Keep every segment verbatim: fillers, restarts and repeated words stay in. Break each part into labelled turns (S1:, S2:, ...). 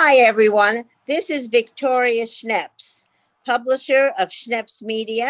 S1: Hi, everyone. This is Victoria Schneps, publisher of Schneps Media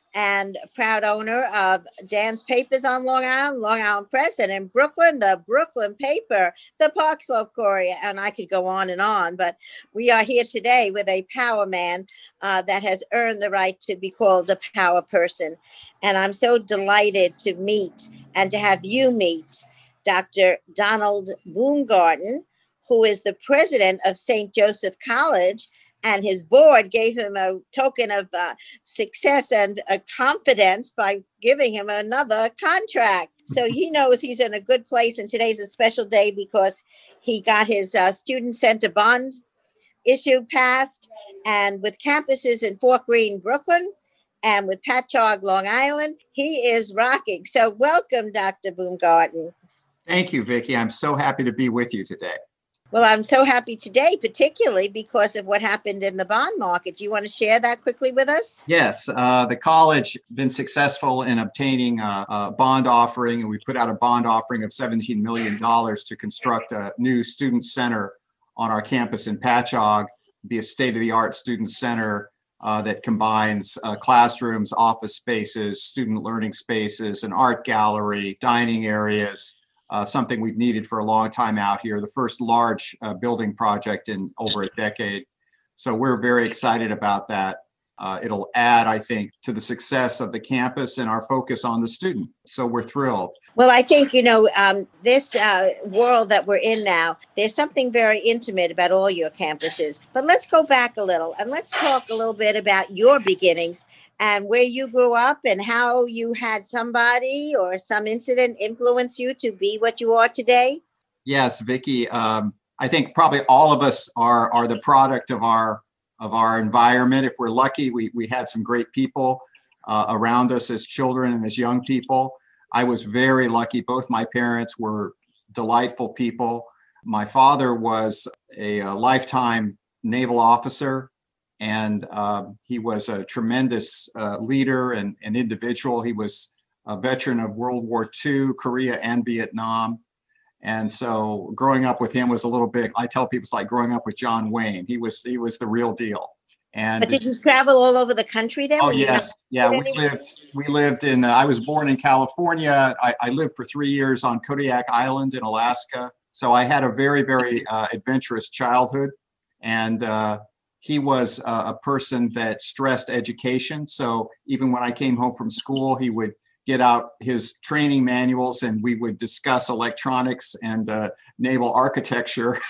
S1: and proud owner of Dan's Papers on Long Island, Long Island Press, and in Brooklyn, the Brooklyn Paper, the Park Slope Courier, and I could go on and on. But we are here today with a power man uh, that has earned the right to be called a power person. And I'm so delighted to meet and to have you meet Doctor Donald Boomgarden, who is the president of Saint Joseph College, and his board gave him a token of uh, success and uh, confidence by giving him another contract. So he knows he's in a good place, and today's a special day because he got his uh, student center bond issue passed, and with campuses in Fort Greene, Brooklyn, and with Patchogue, Long Island, he is rocking. So welcome, Doctor Boomgarden.
S2: Thank you, Vicki. I'm so happy to be with you today.
S1: Well, I'm so happy today, particularly because of what happened in the bond market. Do you want to share that quickly with us?
S2: Yes, uh, the college been successful in obtaining a, a bond offering, and we put out a bond offering of seventeen million dollars to construct a new student center on our campus in Patchogue, be a state-of-the-art student center uh, that combines uh, classrooms, office spaces, student learning spaces, an art gallery, dining areas. Uh, something we've needed for a long time out here, the first large uh, building project in over a decade. So we're very excited about that. Uh, it'll add, I think, to the success of the campus and our focus on the student. So we're thrilled.
S1: Well, I think, you know, um, this uh, world that we're in now, there's something very intimate about all your campuses. But let's go back a little and let's talk a little bit about your beginnings and where you grew up and how you had somebody or some incident influence you to be what you are today.
S2: Yes, Vicki. Um, I think probably all of us are are the product of our of our environment. If we're lucky, we we had some great people uh, around us as children and as young people. I was very lucky. Both my parents were delightful people. My father was a, a lifetime naval officer, and uh, he was a tremendous uh, leader and an individual. He was a veteran of World War Two, Korea, and Vietnam. And so growing up with him was a little bit, I tell people it's like growing up with John Wayne. He was he was the real deal. And
S1: but did you travel all over the country then?
S2: Oh, yes. Yeah, we lived, we lived in, uh, I was born in California. I, I lived for three years on Kodiak Island in Alaska. So I had a very, very uh, adventurous childhood. And uh, he was uh, a person that stressed education. So even when I came home from school, he would get out his training manuals and we would discuss electronics and uh, naval architecture.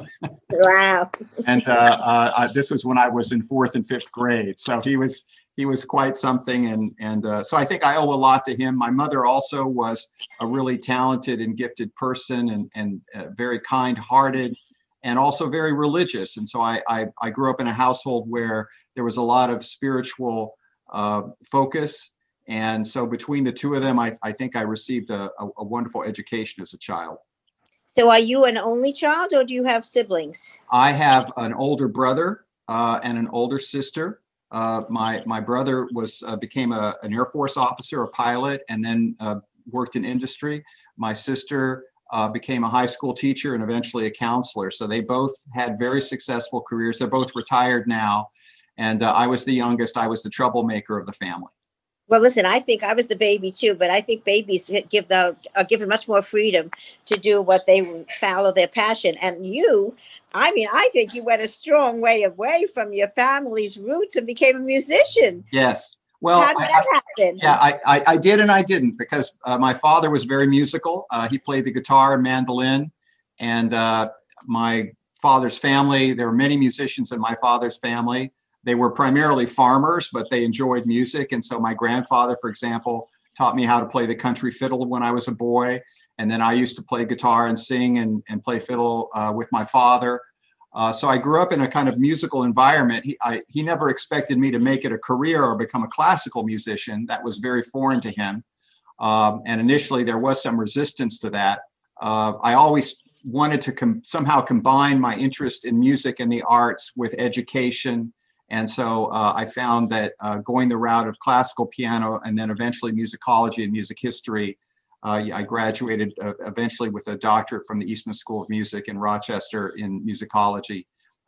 S1: Wow.
S2: And uh, uh, this was when I was in fourth and fifth grade. So he was he was quite something. And, and uh, so I think I owe a lot to him. My mother also was a really talented and gifted person and, and uh, very kind-hearted and also very religious. And so I, I, I grew up in a household where there was a lot of spiritual uh, focus. And so between the two of them, I, I think I received a, a, a wonderful education as a child.
S1: So are you an only child or do you have siblings?
S2: I have an older brother uh, and an older sister. Uh, my my brother was uh, became a, an Air Force officer, a pilot, and then uh, worked in industry. My sister uh, became a high school teacher and eventually a counselor. So they both had very successful careers. They're both retired now. And uh, I was the youngest. I was the troublemaker of the family.
S1: Well, listen, I think I was the baby too, but I think babies give the are given much more freedom to do what they follow their passion. And you, I mean, I think you went a strong way away from your family's roots and became a musician.
S2: Yes. Well,
S1: how did that
S2: I,
S1: happen?
S2: Yeah, I, I, I did and I didn't because uh, my father was very musical. Uh, he played the guitar and mandolin, and uh, my father's family, there were many musicians in my father's family. They were primarily farmers, but they enjoyed music. And so my grandfather, for example, taught me how to play the country fiddle when I was a boy. And then I used to play guitar and sing and, and play fiddle uh, with my father. Uh, so I grew up in a kind of musical environment. He, I, he never expected me to make it a career or become a classical musician. That was very foreign to him. Um, and initially there was some resistance to that. Uh, I always wanted to com- somehow combine my interest in music and the arts with education. And so uh, I found that uh, going the route of classical piano and then eventually musicology and music history, uh, I graduated uh, eventually with a doctorate from the Eastman School of Music in Rochester in musicology.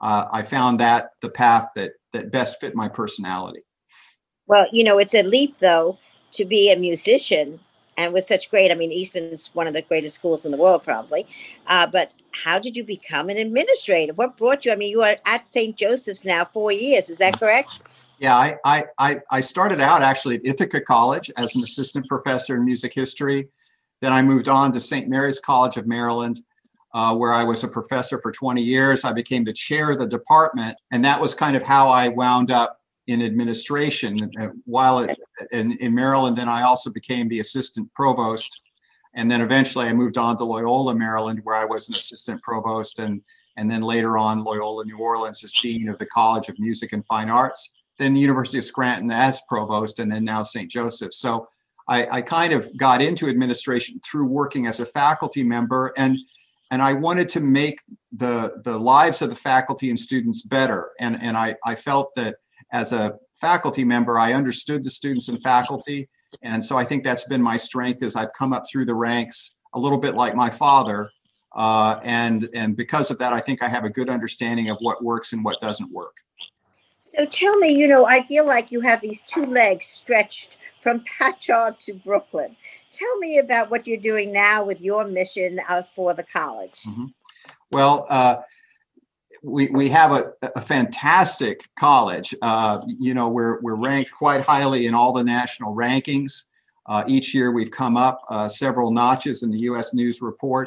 S2: uh, I found that the path that that best fit my personality.
S1: Well, you know, it's a leap, though, to be a musician and with such great, I mean, Eastman's one of the greatest schools in the world, probably. Uh, but how did you become an administrator? What brought you? I mean, you are at Saint Joseph's now four years. Is that correct?
S2: Yeah, I, I, I, I started out actually at Ithaca College as an assistant professor in music history. Then I moved on to Saint Mary's College of Maryland, uh, where I was a professor for twenty years. I became the chair of the department, and that was kind of how I wound up in administration. While it, in, in Maryland, then I also became the assistant provost. And then eventually I moved on to Loyola, Maryland, where I was an assistant provost, and, and then later on Loyola New Orleans as dean of the College of Music and Fine Arts, then the University of Scranton as provost, and then now Saint Joseph. So I, I kind of got into administration through working as a faculty member, and, and I wanted to make the, the lives of the faculty and students better. And, and I, I felt that as a faculty member, I understood the students and faculty. And so I think that's been my strength as I've come up through the ranks a little bit like my father. Uh, and, and because of that, I think I have a good understanding of what works and what doesn't work.
S1: So tell me, you know, I feel like you have these two legs stretched from Patchogue to Brooklyn. Tell me about what you're doing now with your mission uh, for the college.
S2: Mm-hmm. Well, uh, we we have a, a fantastic college. Uh, you know, we're we're ranked quite highly in all the national rankings. Uh, each year we've come up uh, several notches in the U S News Report.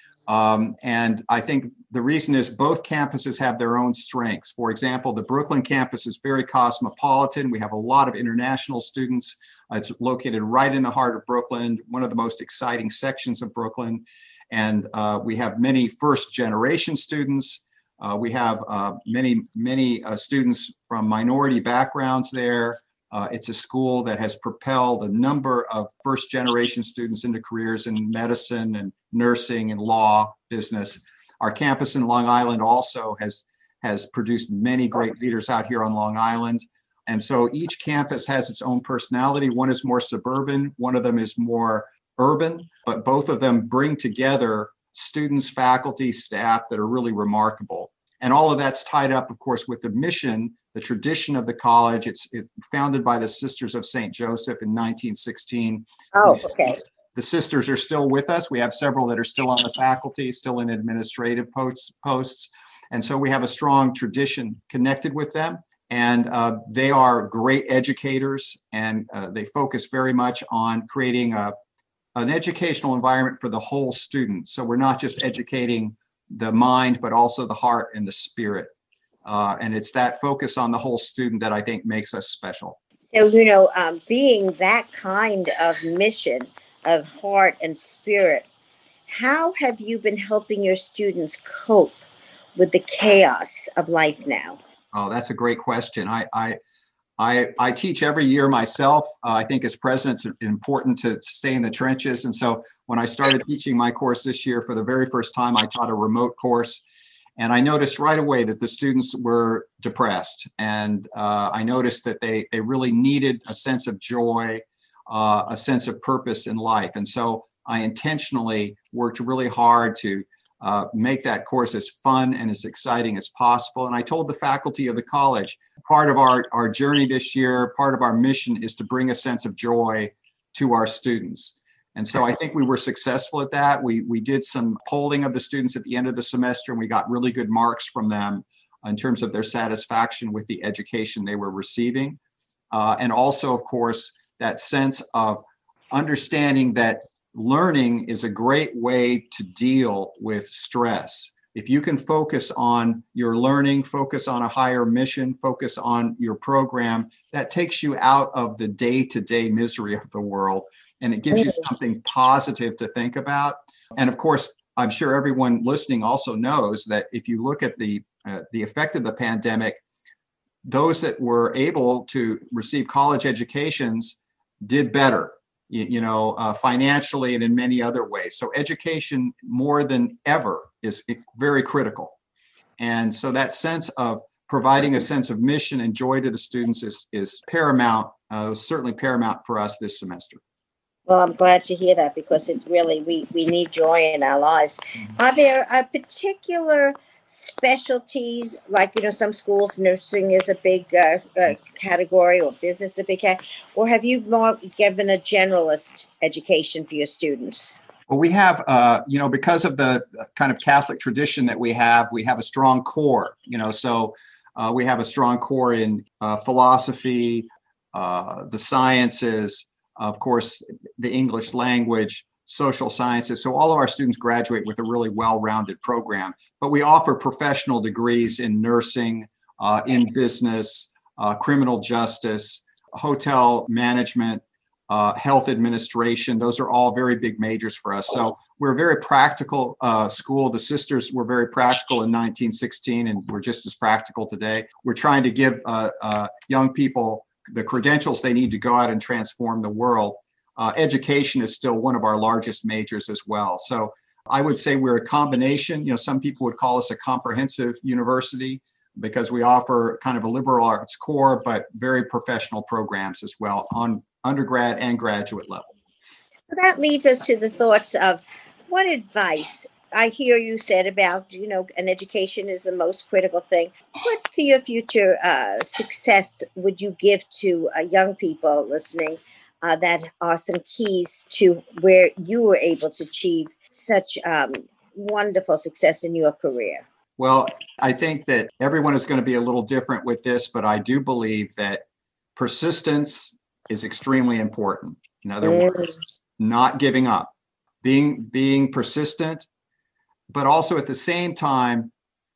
S2: Um, and I think the reason is both campuses have their own strengths. For example, the Brooklyn campus is very cosmopolitan. We have a lot of international students. Uh, it's located right in the heart of Brooklyn, one of the most exciting sections of Brooklyn. And uh, we have many first generation students. Uh, we have uh, many, many uh, students from minority backgrounds there. Uh, it's a school that has propelled a number of first generation students into careers in medicine and nursing and law, business. Our campus in Long Island also has, has produced many great leaders out here on Long Island. And so each campus has its own personality. One is more suburban, one of them is more urban, but both of them bring together students, faculty, staff that are really remarkable. And all of that's tied up, of course, with the mission, the tradition of the college. It's it, founded by the Sisters of Saint Joseph in nineteen sixteen.
S1: Oh, okay.
S2: The sisters are still with us. We have several that are still on the faculty, still in administrative posts. posts. And so we have a strong tradition connected with them. And uh, they are great educators, and uh, they focus very much on creating a, an educational environment for the whole student. So we're not just educating the mind, but also the heart and the spirit. Uh, and it's that focus on the whole student that I think makes us special.
S1: So, you know, um, being that kind of mission of heart and spirit, how have you been helping your students cope with the chaos of life now?
S2: Oh, that's a great question. I I I, I teach every year myself. Uh, I think as president, it's important to stay in the trenches. And so when I started teaching my course this year, for the very first time, I taught a remote course. And I noticed right away that the students were depressed. And uh, I noticed that they, they really needed a sense of joy, uh, a sense of purpose in life. And so I intentionally worked really hard to uh, make that course as fun and as exciting as possible. And I told the faculty of the college, part of our, our journey this year, part of our mission is to bring a sense of joy to our students. And so I think we were successful at that. We, we did some polling of the students at the end of the semester, and we got really good marks from them in terms of their satisfaction with the education they were receiving. Uh, and also, of course, that sense of understanding that learning is a great way to deal with stress. If you can focus on your learning, focus on a higher mission, focus on your program, that takes you out of the day-to-day misery of the world, and it gives you something positive to think about. And of course, I'm sure everyone listening also knows that if you look at the uh, the effect of the pandemic, those that were able to receive college educations did better, you, you know, uh, financially and in many other ways. So education more than ever is very critical. And so that sense of providing a sense of mission and joy to the students is, is paramount, uh, certainly paramount for us this semester.
S1: Well, I'm glad to hear that, because it's really, we, we need joy in our lives. Are there a particular specialties? Like, you know, some schools, nursing is a big uh, uh, category, or business a big category, or have you more given a generalist education for your students?
S2: Well, we have, uh, you know, because of the kind of Catholic tradition that we have, we have a strong core, you know, so uh, we have a strong core in uh, philosophy, uh, the sciences, of course, the English language, social sciences. So all of our students graduate with a really well-rounded program, but we offer professional degrees in nursing, uh, in business, uh, criminal justice, hotel management, uh, health administration. Those are all very big majors for us. So we're a very practical uh, school. The sisters were very practical in nineteen sixteen, and we're just as practical today. We're trying to give uh, uh, young people the credentials they need to go out and transform the world. Uh, education is still one of our largest majors as well. So I would say we're a combination. You know, some people would call us a comprehensive university because we offer kind of a liberal arts core, but very professional programs as well on undergrad and graduate level.
S1: That leads us to the thoughts of what advice I hear you said about, you know, an education is the most critical thing. What for your future uh, success would you give to uh, young people listening uh, that are some keys to where you were able to achieve such um, wonderful success in your career?
S2: Well, I think that everyone is going to be a little different with this, but I do believe that persistence is extremely important. In other mm. words, not giving up, being being persistent, but also at the same time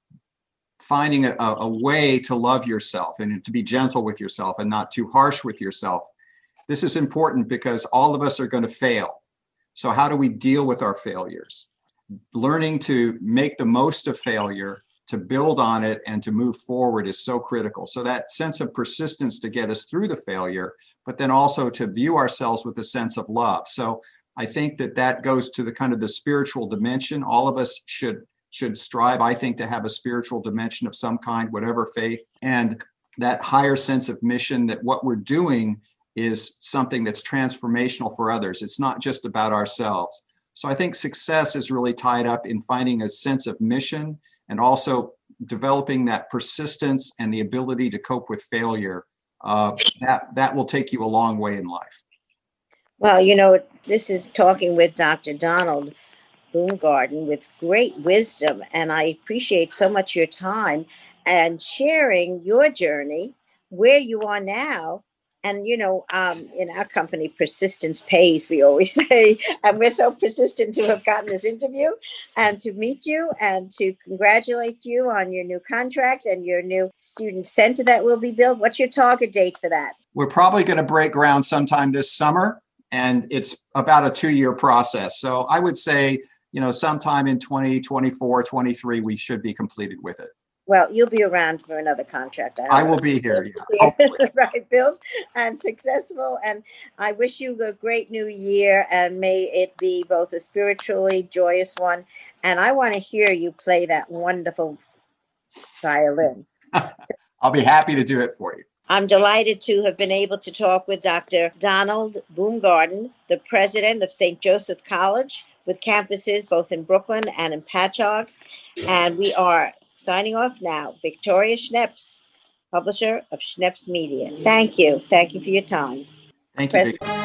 S2: finding a, a way to love yourself and to be gentle with yourself and not too harsh with yourself. This is important because all of us are going to fail. So how do we deal with our failures? Learning to make the most of failure, to build on it, and to move forward is so critical. So that sense of persistence to get us through the failure, but then also to view ourselves with a sense of love. So I think that that goes to the kind of the spiritual dimension. All of us should should strive, I think, to have a spiritual dimension of some kind, whatever faith, and that higher sense of mission, that what we're doing is something that's transformational for others. It's not just about ourselves. So I think success is really tied up in finding a sense of mission and also developing that persistence and the ability to cope with failure. Uh, that, that will take you a long way in life.
S1: Well, you know, this is talking with Doctor Donald Baumgarten with great wisdom, and I appreciate so much your time and sharing your journey, where you are now. And, you know, um, in our company, persistence pays, we always say, and we're so persistent to have gotten this interview and to meet you and to congratulate you on your new contract and your new student center that will be built. What's your target date for that?
S2: We're probably going to break ground sometime this summer, and it's about a two-year process. So I would say, you know, sometime in twenty twenty-four, twenty-three, we should be completed with it.
S1: Well, you'll be around for another contract.
S2: I, I will be here. Yeah.
S1: Right, built and successful. And I wish you a great new year, and may it be both a spiritually joyous one. And I want to hear you play that wonderful violin.
S2: I'll be happy to do it for you.
S1: I'm delighted to have been able to talk with Doctor Donald Baumgarten, the president of Saint Joseph College, with campuses both in Brooklyn and in Patchogue. And we are signing off now. Victoria Schneps, publisher of Schneps Media. Thank you. Thank you for your time.
S2: Thank you. Pres-